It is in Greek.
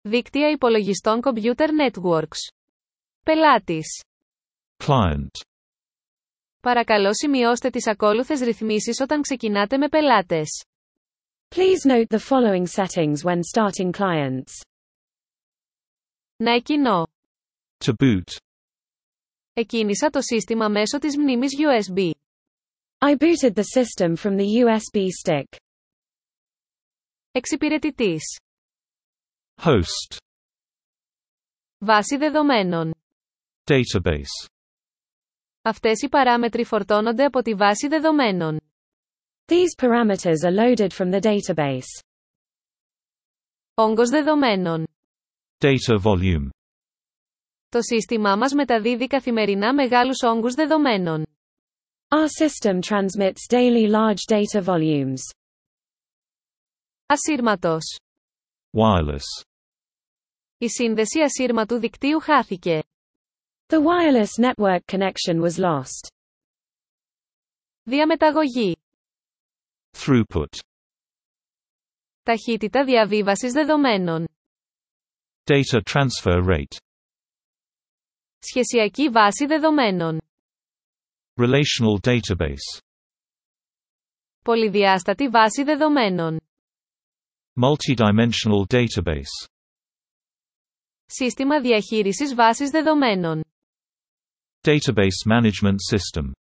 Δίκτυα υπολογιστών Computer Networks. Πελάτης. Client. Παρακαλώ σημειώστε τις ακόλουθες ρυθμίσεις όταν ξεκινάτε με πελάτες. Please note the following settings when starting clients. Να εκκινώ. To boot. Εκκίνησα το σύστημα μέσω της μνήμης USB. I booted the system from the USB stick. Εξυπηρετητής. Host. Βάση δεδομένων. Database. Αυτές οι παράμετροι φορτώνονται από τη βάση δεδομένων. These parameters are loaded from the database. Όγκος δεδομένων. Data volume. Το σύστημά μας μεταδίδει καθημερινά μεγάλους όγκους δεδομένων. Our system transmits daily large data volumes. Ασύρματος. Wireless. Η σύνδεση ασύρματου δικτύου χάθηκε. The wireless network connection was lost. Διαμεταγωγή. Throughput. Ταχύτητα διαβίβασης δεδομένων. Data transfer rate. Σχεσιακή βάση δεδομένων. Relational database. Πολυδιάστατη βάση δεδομένων. Multidimensional database. Σύστημα διαχείρισης βάσης δεδομένων. Database management system.